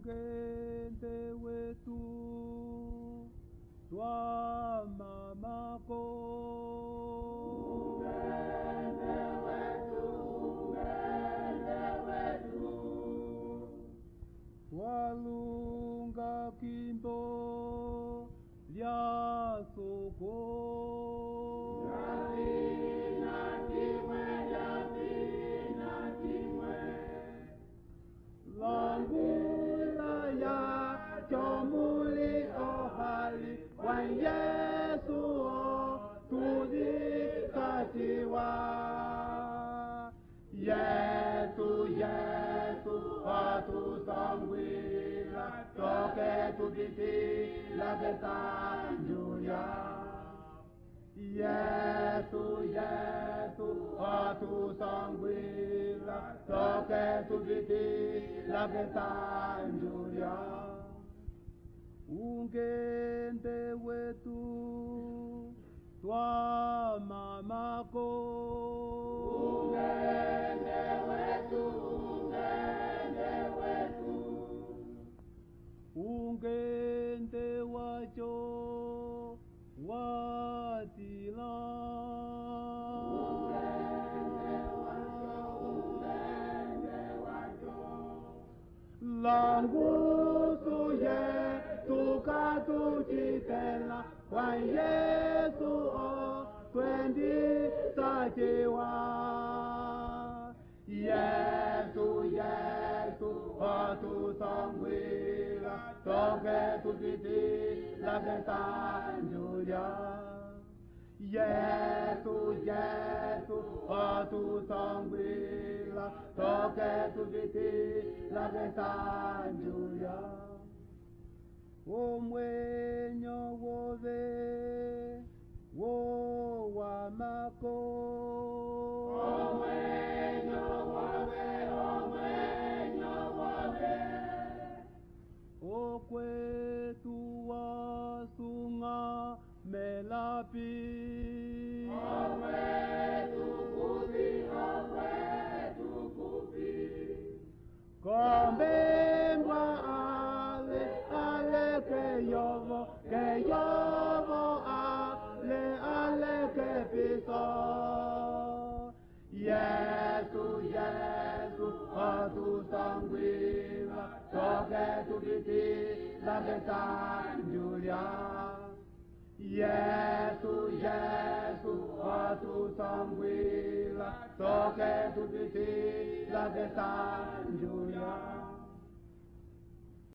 ungende wetu twamamako ungende wetu twalunga kimbo lya soko langula ya chomuli ohali wa Yesu tudikatiwa Yesu Yesu atusangwila toke tuditi lagesanjuya Yesu Yesu atusangwila toke tuditi lagesanjuya ungende wetu twamamako ungende wetu ungende wacho watila langusu yetu katujitela kwa Yesu twendi sachiwa Yesu Yesu atusangwila toke tuditi lagesanjuya Yesu Yesu atusangwila toke tuditi lagesanjuya omwenyo wove wo wamako omwenyo wove okwetu wasunga melapi okwetu kupi kombembwa ale keyovo ale kepiso Yesu Yesu atusangwila toke tuditi lagesanjuya Yesu Yesu atusangwila toke tuditi lagesanjuya